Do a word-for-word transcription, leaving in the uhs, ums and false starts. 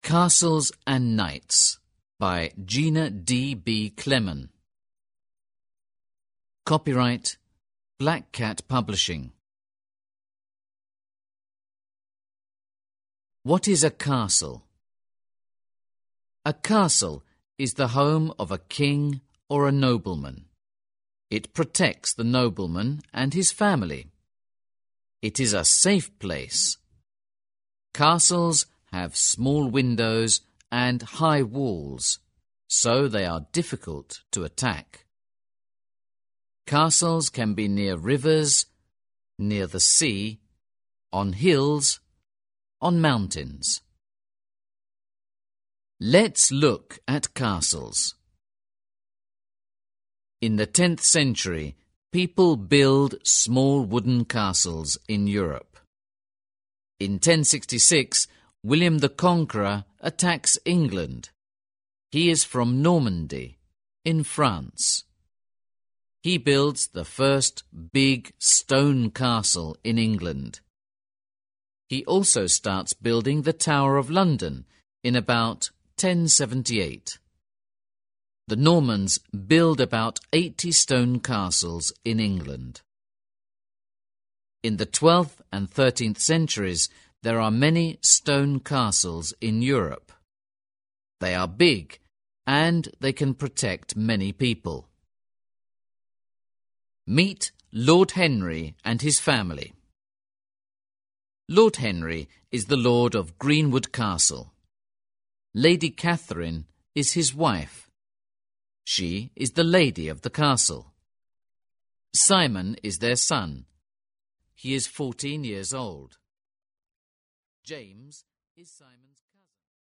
Castles and Knights by Gina D B Clement. Copyright Black Cat Publishing. What is a castle? A castle is the home of a king or a nobleman. It protects the nobleman and his family. It is a safe place. Castles have small windows and high walls, so they are difficult to attack. Castles can be near rivers, near the sea, on hills, on mountains. Let's look at castles. In the tenth century, people build small wooden castles in Europe. In ten sixty-six, William the Conqueror attacks England. He is from Normandy, in France. He builds the first big stone castle in England. He also starts building the Tower of London in about ten seventy-eight. The Normans build about eighty stone castles in England. In the twelfth and thirteenth centuries, there are many stone castles in Europe. They are big and they can protect many people. Meet Lord Henry and his family. Lord Henry is the lord of Greenwood Castle. Lady Catherine is his wife. She is the lady of the castle. Simon is their son. He is fourteen years old. James is Simon's